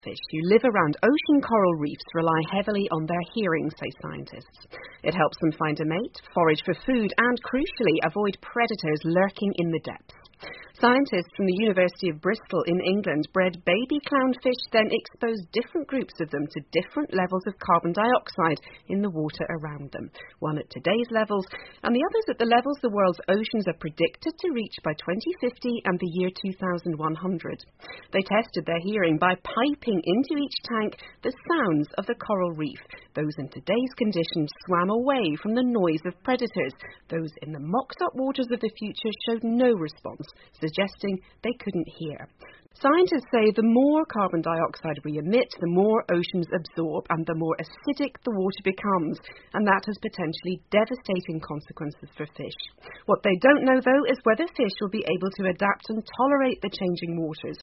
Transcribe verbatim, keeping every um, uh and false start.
Fish who live around ocean coral reefs rely heavily on their hearing, say scientists. It helps them find a mate, forage for food and, crucially, avoid predators lurking in the depths. Scientists from the University of Bristol in England bred baby clownfish, then exposed different groups of them to different levels of carbon dioxide in the water around them, one at today's levels and the others at the levels the world's oceans are predicted to reach by twenty fifty and the year two thousand one hundred. They tested their hearing by piping into each tank the sounds of the coral reef. Those in today's conditions swam away from the noise of predators. Those in the mocked-up waters of the future showed no response, suggesting they couldn't hear. Scientists say the more carbon dioxide we emit, the more oceans absorb and the more acidic the water becomes, and that has potentially devastating consequences for fish. What they don't know, though, is whether fish will be able to adapt and tolerate the changing waters.